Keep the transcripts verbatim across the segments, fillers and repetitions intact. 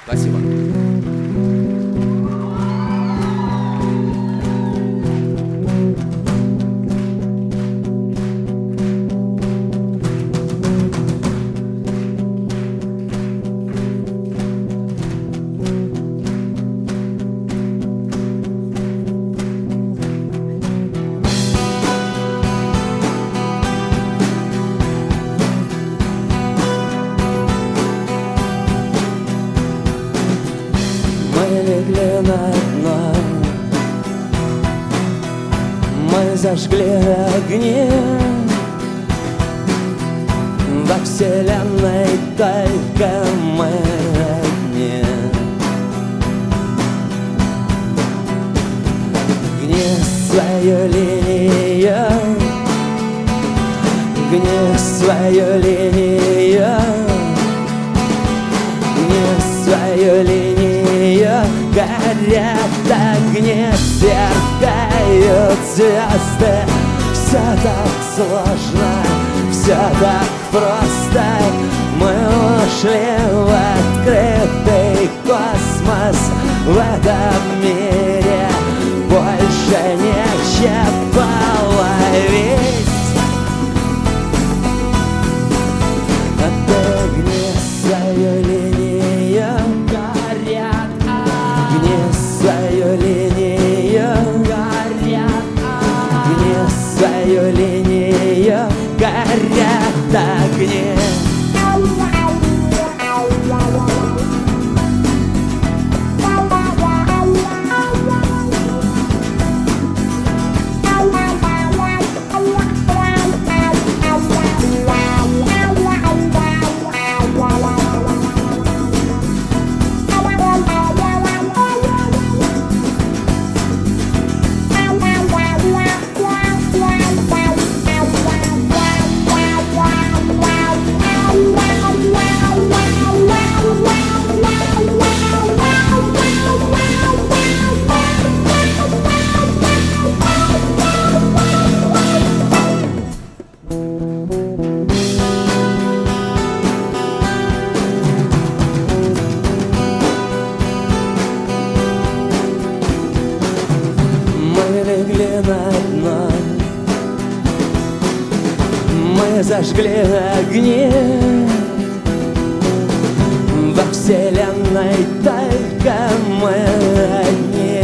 Спасибо. Легли на дно, мы зажгли огни. Во вселенной только мы одни. Гни свою линию, гни свою линию, гни свою линию. Горят огни, сверкают звезды. Все так сложно, все так просто. Мы ушли в открытый космос. В этом мире больше нечего ловить. Отогни свою линию, горят огни свою линию, горят огни свою линию, горят огни. Легли на дно, мы зажгли огни. Во вселенной только мы одни.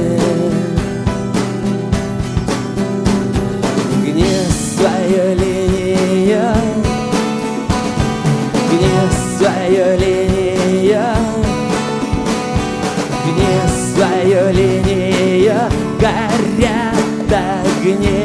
Гни свою линию, гни свою линию, гни свою линию. Горят огни.